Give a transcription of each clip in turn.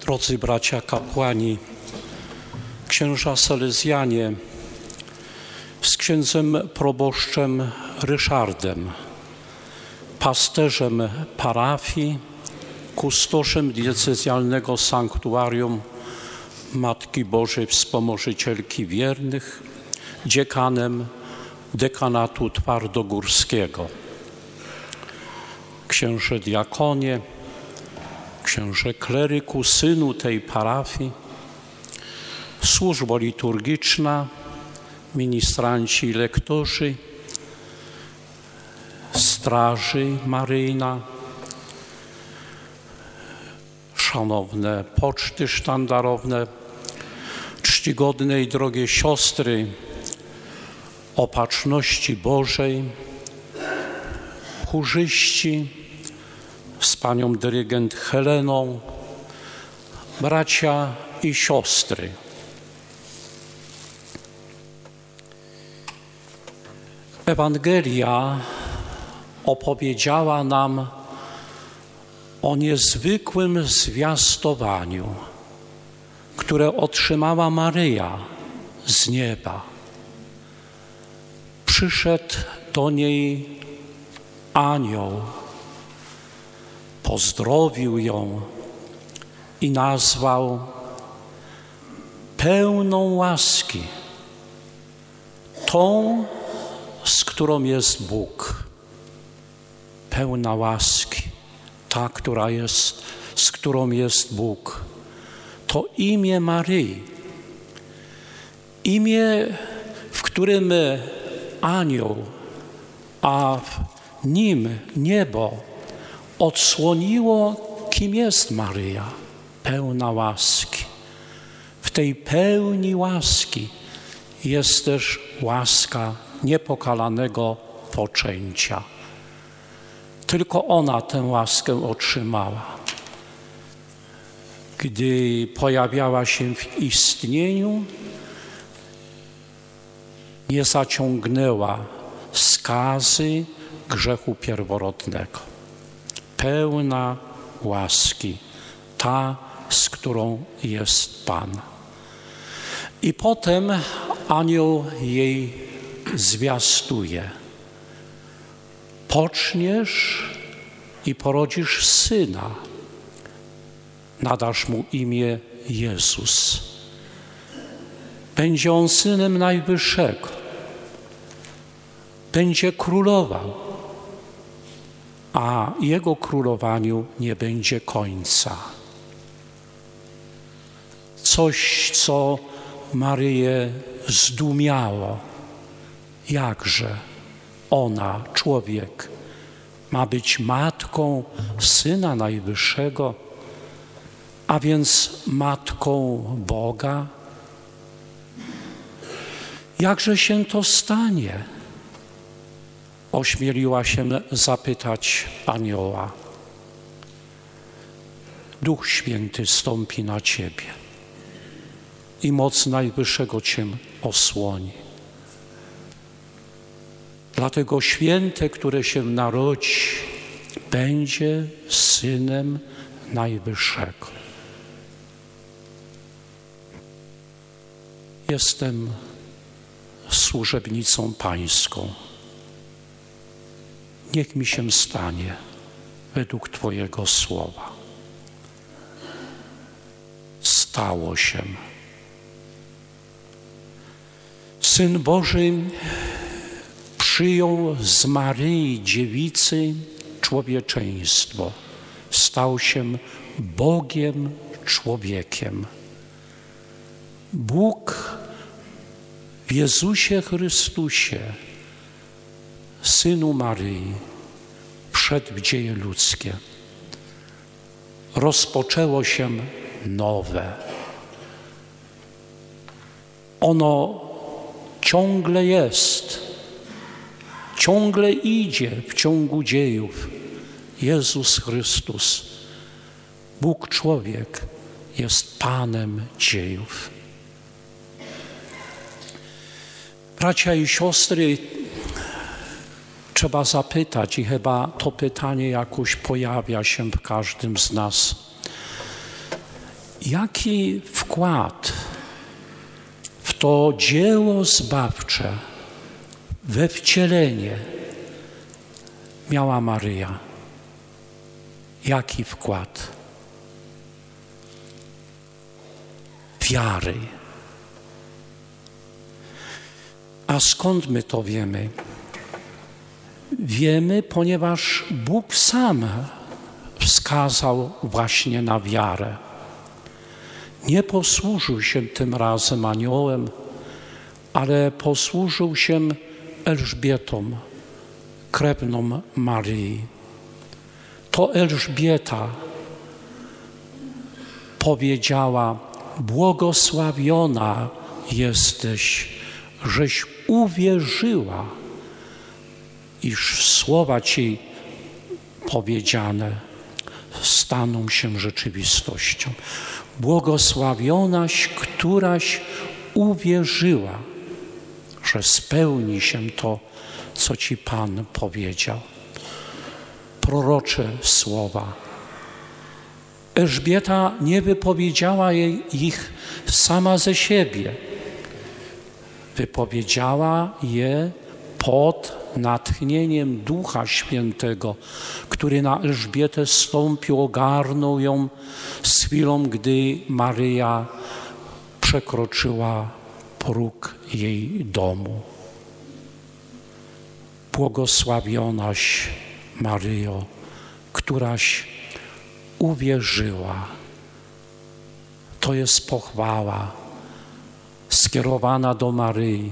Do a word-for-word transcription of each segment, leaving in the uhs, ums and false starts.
Drodzy bracia kapłani, księża salezjanie, z księdzem proboszczem Ryszardem, pasterzem parafii, kustoszem diecezjalnego sanktuarium Matki Bożej Wspomożycielki Wiernych, dziekanem dekanatu twardogórskiego. Księże diakonie, księże kleryku, synu tej parafii, służba liturgiczna, ministranci i lektorzy, straży maryjna, szanowne poczty sztandarowne, czcigodne i drogie siostry Opatrzności Bożej, chórzyści z panią dyrygent Heleną, bracia i siostry. Ewangelia opowiedziała nam o niezwykłym zwiastowaniu, które otrzymała Maryja z nieba. Przyszedł do niej anioł, pozdrowił ją i nazwał pełną łaski, tą, z którą jest Bóg. Pełna łaski, ta, która jest, z którą jest Bóg. To imię Maryi. Imię, w którym anioł, a w nim niebo odsłoniło, kim jest Maryja. Pełna łaski. W tej pełni łaski jest też łaska niepokalanego poczęcia. Tylko ona tę łaskę otrzymała. Gdy pojawiała się w istnieniu, nie zaciągnęła skazy grzechu pierworodnego. Pełna łaski, ta, z którą jest Pan. I potem anioł jej zwiastuje. Poczniesz i porodzisz syna. Nadasz mu imię Jezus. Będzie on synem Najwyższego. Będzie królował, a jego królowaniu nie będzie końca. Coś, co Maryję zdumiało. Jakże ona, człowiek, ma być matką Syna Najwyższego, a więc matką Boga? Jakże się to stanie? Ośmieliła się zapytać anioła. Duch Święty stąpi na ciebie i moc Najwyższego cię osłoni. Dlatego święte, które się narodzi, będzie synem Najwyższego. Jestem służebnicą pańską. Niech mi się stanie według Twojego słowa. Stało się. Syn Boży przyjął z Maryi Dziewicy człowieczeństwo. Stał się Bogiem człowiekiem. Bóg w Jezusie Chrystusie, Synu Maryi, wszedł w dzieje ludzkie. Rozpoczęło się nowe. Ono ciągle jest, ciągle idzie w ciągu dziejów. Jezus Chrystus, Bóg człowiek, jest Panem dziejów. Bracia i siostry, trzeba zapytać i chyba to pytanie jakoś pojawia się w każdym z nas. Jaki wkład w to dzieło zbawcze, we wcielenie miała Maryja? Jaki wkład? Wiary. A skąd my to wiemy? Wiemy, ponieważ Bóg sam wskazał właśnie na wiarę. Nie posłużył się tym razem aniołem, ale posłużył się Elżbietą, krewną Maryi. To Elżbieta powiedziała: błogosławiona jesteś, żeś uwierzyła, iż słowa Ci powiedziane staną się rzeczywistością. Błogosławionaś, któraś uwierzyła, że spełni się to, co Ci Pan powiedział. Prorocze słowa. Elżbieta nie wypowiedziała jej, ich sama ze siebie. Wypowiedziała je pod natchnieniem Ducha Świętego, który na Elżbietę zstąpił, ogarnął ją z chwilą, gdy Maryja przekroczyła próg jej domu. Błogosławionaś Maryjo, któraś uwierzyła. To jest pochwała skierowana do Maryi.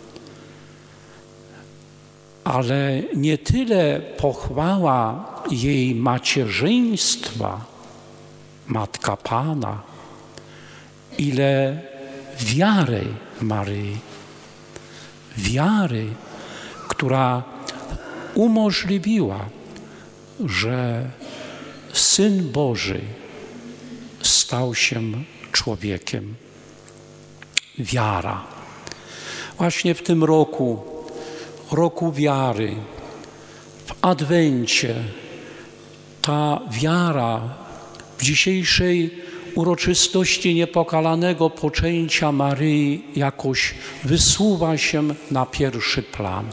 Ale nie tyle pochwała jej macierzyństwa, Matka Pana, ile wiary Maryi. Wiary, która umożliwiła, że Syn Boży stał się człowiekiem. Wiara. Właśnie w tym roku, roku wiary, w Adwencie, ta wiara w dzisiejszej uroczystości niepokalanego poczęcia Maryi jakoś wysuwa się na pierwszy plan.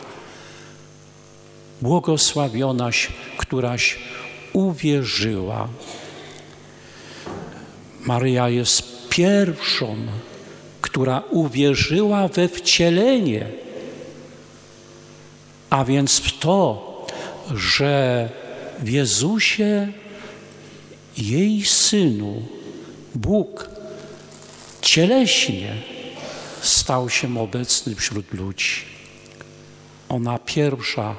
Błogosławionaś, któraś uwierzyła. Maryja jest pierwszą, która uwierzyła we wcielenie, a więc w to, że w Jezusie, jej Synu, Bóg cieleśnie stał się obecny wśród ludzi. Ona pierwsza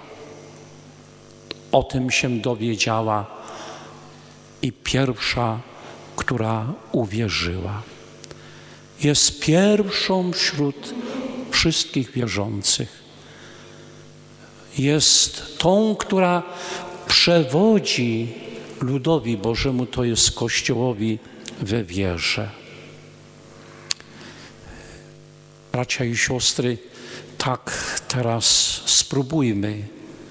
o tym się dowiedziała i pierwsza, która uwierzyła. Jest pierwszą wśród wszystkich wierzących. Jest tą, która przewodzi ludowi Bożemu, to jest Kościołowi, we wierze. Bracia i siostry, tak teraz spróbujmy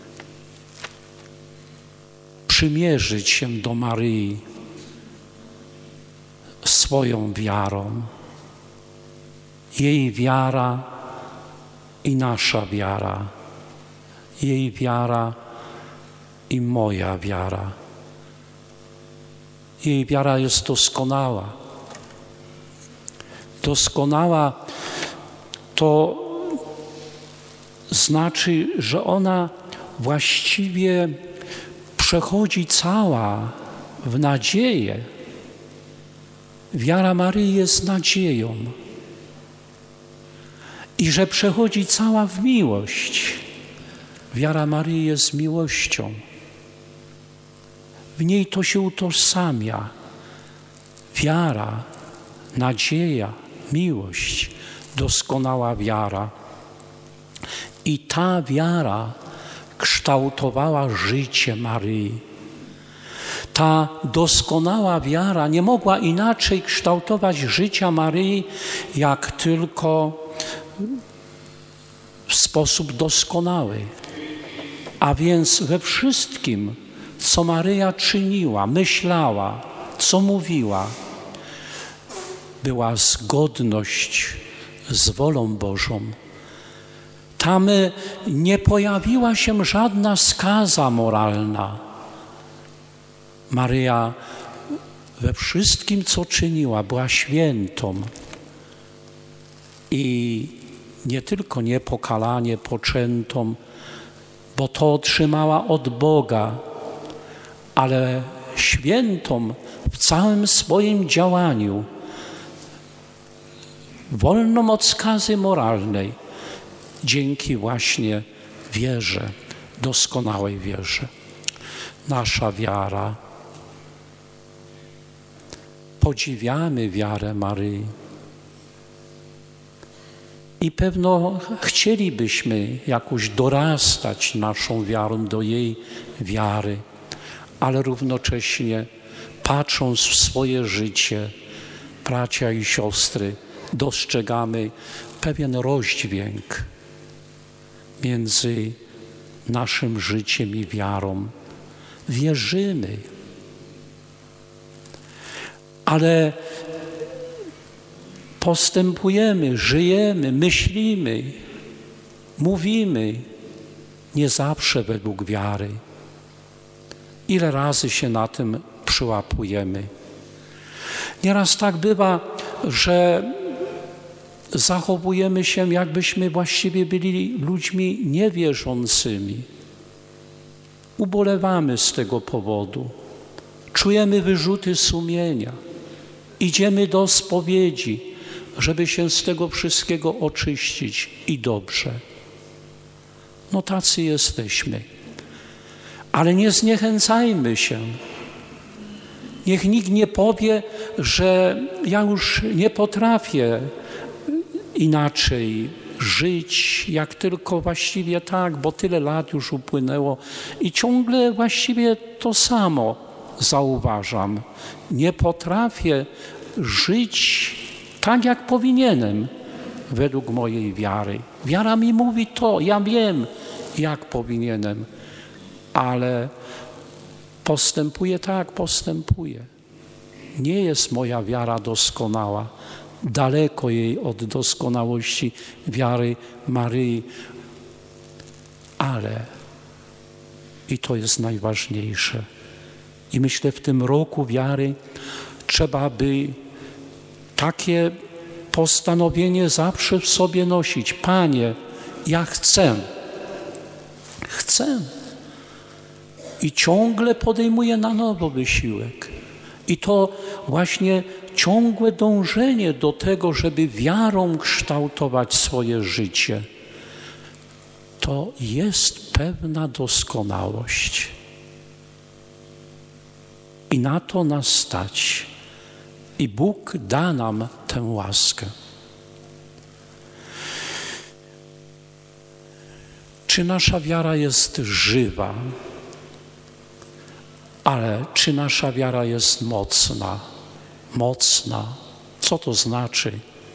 przymierzyć się do Maryi swoją wiarą. Jej wiara i nasza wiara. Jej wiara i moja wiara. Jej wiara jest doskonała. Doskonała to znaczy, że ona właściwie przechodzi cała w nadzieję. Wiara Maryi jest nadzieją. I że przechodzi cała w miłość. Wiara Maryi jest miłością. W niej to się utożsamia. Wiara, nadzieja, miłość, doskonała wiara. I ta wiara kształtowała życie Maryi. Ta doskonała wiara nie mogła inaczej kształtować życia Maryi, jak tylko w sposób doskonały. A więc we wszystkim, co Maryja czyniła, myślała, co mówiła, była zgodność z wolą Bożą. Tam nie pojawiła się żadna skaza moralna. Maryja we wszystkim, co czyniła, była świętą i nie tylko niepokalanie poczętą, bo to otrzymała od Boga, ale świętą w całym swoim działaniu, wolną od skazy moralnej, dzięki właśnie wierze, doskonałej wierze. Nasza wiara. Podziwiamy wiarę Maryi i pewno chcielibyśmy jakoś dorastać naszą wiarą do jej wiary, ale równocześnie patrząc w swoje życie, bracia i siostry, dostrzegamy pewien rozdźwięk między naszym życiem i wiarą. Wierzymy, ale postępujemy, żyjemy, myślimy, mówimy nie zawsze według wiary. Ile razy się na tym przyłapujemy? Nieraz tak bywa, że zachowujemy się, jakbyśmy właściwie byli ludźmi niewierzącymi. Ubolewamy z tego powodu. Czujemy wyrzuty sumienia. Idziemy do spowiedzi, żeby się z tego wszystkiego oczyścić i dobrze. No tacy jesteśmy. Ale nie zniechęcajmy się. Niech nikt nie powie, że ja już nie potrafię inaczej żyć, jak tylko właściwie tak, bo tyle lat już upłynęło i ciągle właściwie to samo zauważam. Nie potrafię żyć tak, jak powinienem według mojej wiary. Wiara mi mówi to, ja wiem, jak powinienem, ale postępuję tak, jak postępuję. Nie jest moja wiara doskonała. Daleko jej od doskonałości wiary Maryi, ale i to jest najważniejsze. I myślę, w tym roku wiary trzeba by takie postanowienie zawsze w sobie nosić. Panie, ja chcę. Chcę. I ciągle podejmuję na nowo wysiłek. I to właśnie ciągłe dążenie do tego, żeby wiarą kształtować swoje życie, to jest pewna doskonałość. I na to nas stać. I Bóg da nam tę łaskę. Czy nasza wiara jest żywa? Ale czy nasza wiara jest mocna? Mocna. Co to znaczy?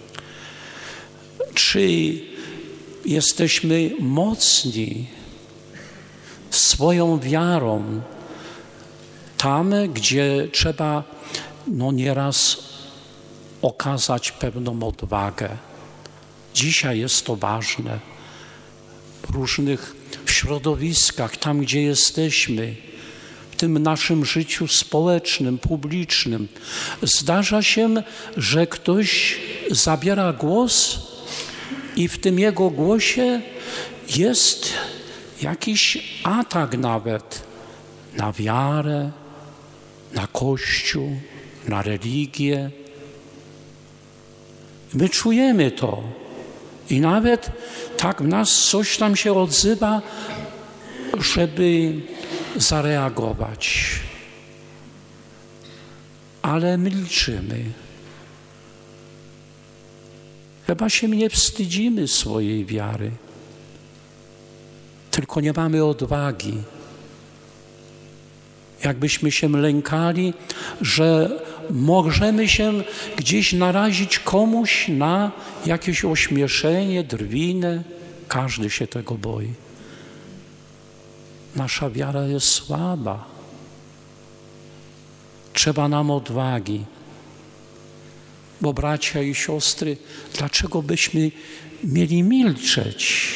Czy jesteśmy mocni swoją wiarą tam, gdzie trzeba no nieraz okazać pewną odwagę? Dzisiaj jest to ważne. W różnych środowiskach, tam gdzie jesteśmy, w tym naszym życiu społecznym, publicznym, zdarza się, że ktoś zabiera głos i w tym jego głosie jest jakiś atak nawet na wiarę, na Kościół, na religię. My czujemy to i nawet tak w nas coś tam się odzywa, żeby zareagować. Ale milczymy. Chyba się nie wstydzimy swojej wiary, tylko nie mamy odwagi. Jakbyśmy się lękali, że możemy się gdzieś narazić komuś na jakieś ośmieszenie, drwinę. Każdy się tego boi. Nasza wiara jest słaba. Trzeba nam odwagi. Bo bracia i siostry, dlaczego byśmy mieli milczeć?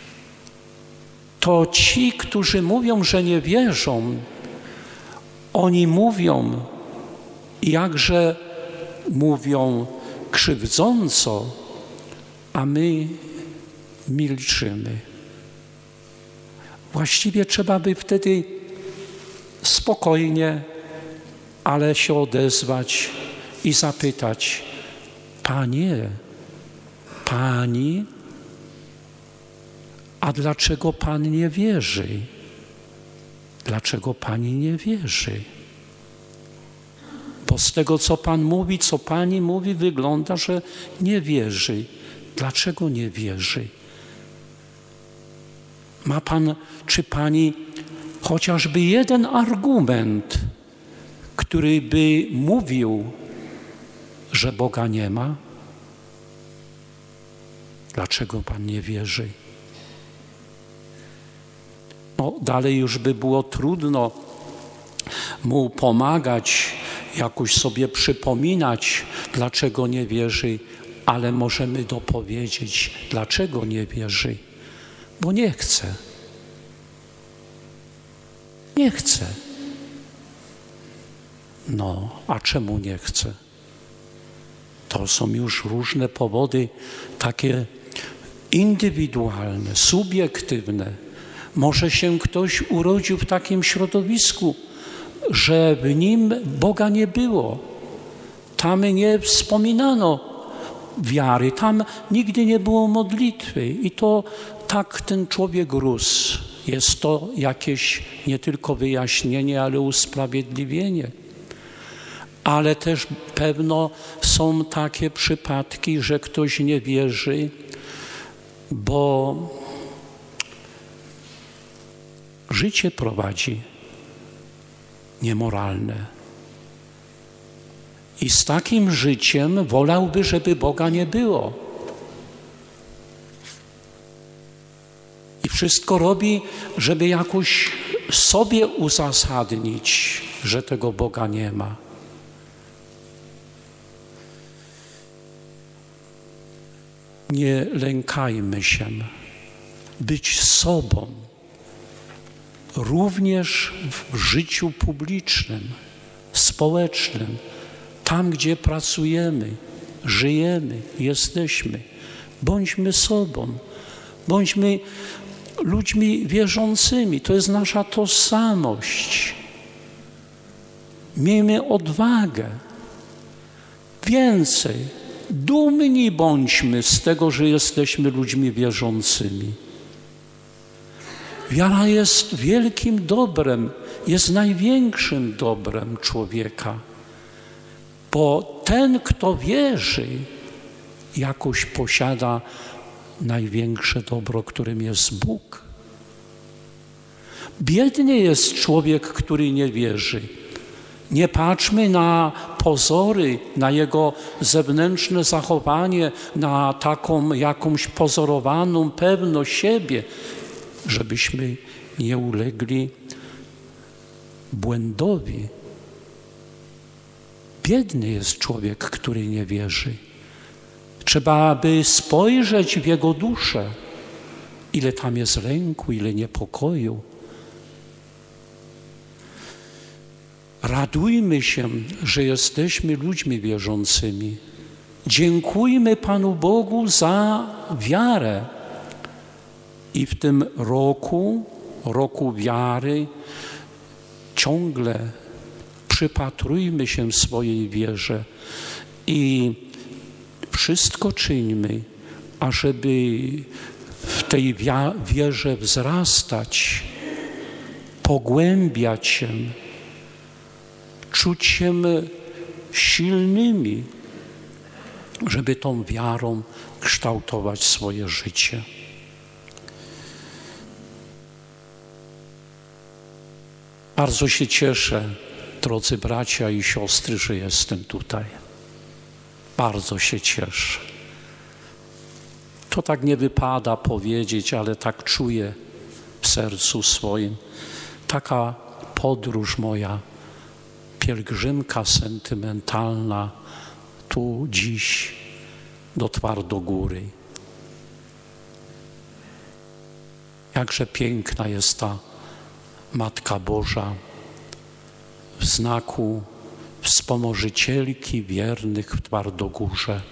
To ci, którzy mówią, że nie wierzą, oni mówią, jakże mówią krzywdząco, a my milczymy. Właściwie trzeba by wtedy spokojnie, ale się odezwać i zapytać: Panie, Pani, a dlaczego Pan nie wierzy? Dlaczego Pani nie wierzy? Bo z tego, co Pan mówi, co Pani mówi, wygląda, że nie wierzy. Dlaczego nie wierzy? Ma Pan, czy Pani chociażby jeden argument, który by mówił, że Boga nie ma? Dlaczego Pan nie wierzy? No, dalej już by było trudno mu pomagać, jakoś sobie przypominać, dlaczego nie wierzy, ale możemy dopowiedzieć, dlaczego nie wierzy. Bo nie chce. Nie chce. No, a czemu nie chce? To są już różne powody, takie indywidualne, subiektywne. Może się ktoś urodził w takim środowisku, że w nim Boga nie było. Tam nie wspominano wiary, tam nigdy nie było modlitwy i to tak ten człowiek rósł. Jest to jakieś nie tylko wyjaśnienie, ale usprawiedliwienie. Ale też pewno są takie przypadki, że ktoś nie wierzy, bo życie prowadzi niemoralne. I z takim życiem wolałby, żeby Boga nie było. I wszystko robi, żeby jakoś sobie uzasadnić, że tego Boga nie ma. Nie lękajmy się być sobą, również w życiu publicznym, społecznym, tam, gdzie pracujemy, żyjemy, jesteśmy. Bądźmy sobą, bądźmy ludźmi wierzącymi. To jest nasza tożsamość. Miejmy odwagę. Więcej, dumni bądźmy z tego, że jesteśmy ludźmi wierzącymi. Wiara jest wielkim dobrem, jest największym dobrem człowieka, bo ten, kto wierzy, jakoś posiada największe dobro, którym jest Bóg. Biedny jest człowiek, który nie wierzy. Nie patrzmy na pozory, na jego zewnętrzne zachowanie, na taką jakąś pozorowaną pewność siebie, żebyśmy nie ulegli błędowi. Biedny jest człowiek, który nie wierzy. Trzeba by spojrzeć w jego duszę, ile tam jest lęku, ile niepokoju. Radujmy się, że jesteśmy ludźmi wierzącymi. Dziękujmy Panu Bogu za wiarę. I w tym roku, roku wiary, ciągle przypatrujmy się w swojej wierze i wszystko czyńmy, ażeby w tej wierze wzrastać, pogłębiać się, czuć się silnymi, żeby tą wiarą kształtować swoje życie. Bardzo się cieszę, drodzy bracia i siostry, że jestem tutaj. Bardzo się cieszę. To tak nie wypada powiedzieć, ale tak czuję w sercu swoim. Taka podróż moja, pielgrzymka sentymentalna tu dziś do Twardogóry. Jakże piękna jest ta Matka Boża w znaku wspomożycielki wiernych w Twardogórze.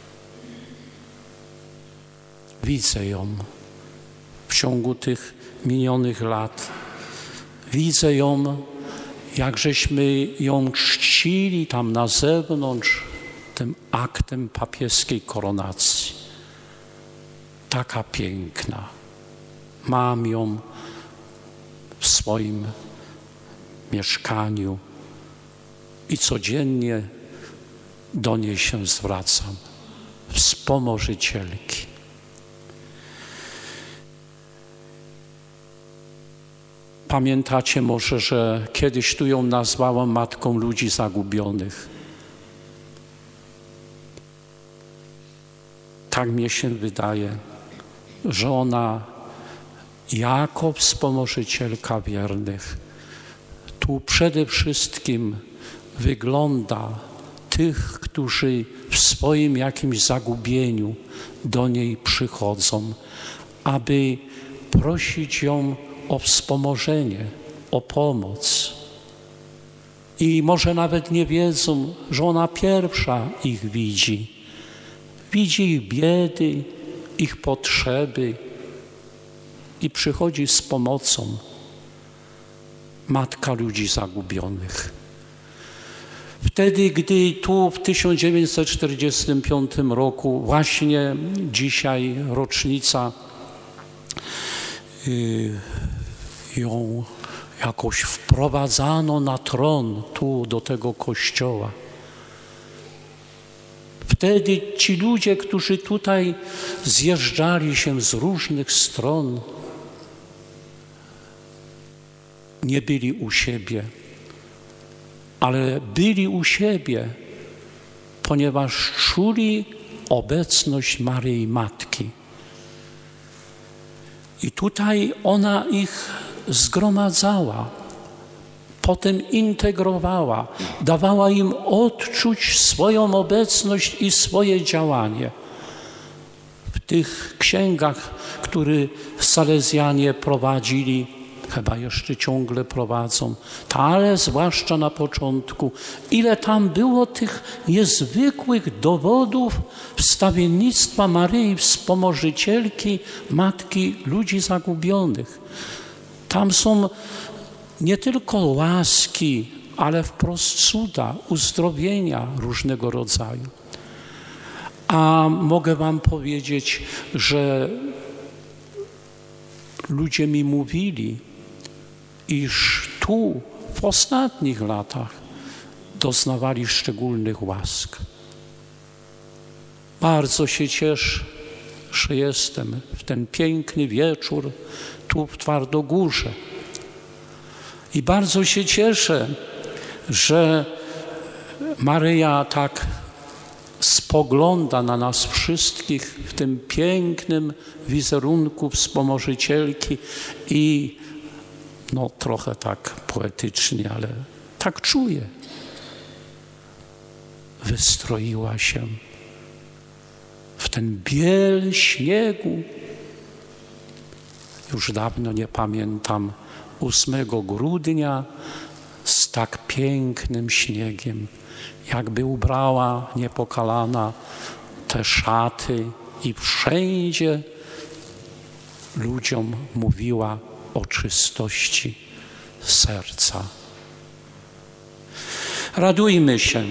Widzę ją w ciągu tych minionych lat. Widzę ją, jak żeśmy ją czcili tam na zewnątrz, tym aktem papieskiej koronacji. Taka piękna. Mam ją w swoim mieszkaniu i codziennie do niej się zwracam. Wspomożycielki. Pamiętacie może, że kiedyś tu ją nazwałam Matką Ludzi Zagubionych. Tak mnie się wydaje, że ona jako wspomożycielka wiernych tu przede wszystkim wygląda tych, którzy w swoim jakimś zagubieniu do niej przychodzą, aby prosić ją o wspomożenie, o pomoc. I może nawet nie wiedzą, że ona pierwsza ich widzi. Widzi ich biedy, ich potrzeby i przychodzi z pomocą. Matka Ludzi Zagubionych. Wtedy, gdy tu w tysiąc dziewięćset czterdziestym piątym roku, właśnie dzisiaj rocznica, yy, ją jakoś wprowadzano na tron tu do tego kościoła. Wtedy ci ludzie, którzy tutaj zjeżdżali się z różnych stron, nie byli u siebie, ale byli u siebie, ponieważ czuli obecność Maryi Matki. I tutaj ona ich zgromadzała, potem integrowała, dawała im odczuć swoją obecność i swoje działanie. W tych księgach, które Salezjanie prowadzili, chyba jeszcze ciągle prowadzą, ale zwłaszcza na początku, ile tam było tych niezwykłych dowodów wstawiennictwa Maryi Wspomożycielki, Matki Ludzi Zagubionych. Tam są nie tylko łaski, ale wprost cuda, uzdrowienia różnego rodzaju. A mogę wam powiedzieć, że ludzie mi mówili, iż tu w ostatnich latach doznawali szczególnych łask. Bardzo się cieszę, że jestem w ten piękny wieczór tu w Twardogórze. I bardzo się cieszę, że Maryja tak spogląda na nas wszystkich w tym pięknym wizerunku wspomożycielki i no trochę tak poetycznie, ale tak czuję. Wystroiła się w ten biel śniegu. Już dawno nie pamiętam ósmego grudnia z tak pięknym śniegiem, jakby ubrała niepokalana te szaty i wszędzie ludziom mówiła o czystości serca. Radujmy się.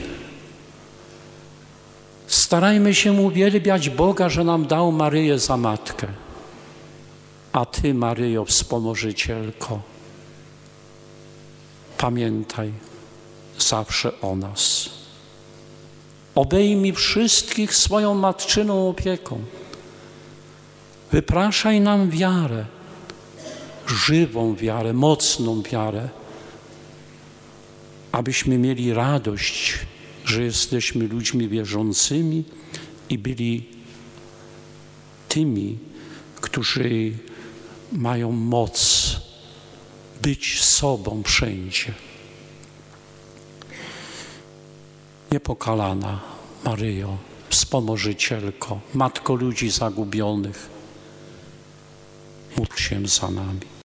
Starajmy się uwielbiać Boga, że nam dał Maryję za matkę. A Ty, Maryjo, wspomożycielko, pamiętaj zawsze o nas. Obejmij wszystkich swoją matczyną opieką. Wypraszaj nam wiarę, żywą wiarę, mocną wiarę, abyśmy mieli radość, że jesteśmy ludźmi wierzącymi i byli tymi, którzy mają moc być sobą wszędzie. Niepokalana Maryjo, wspomożycielko, Matko ludzi zagubionych, módl się za nami.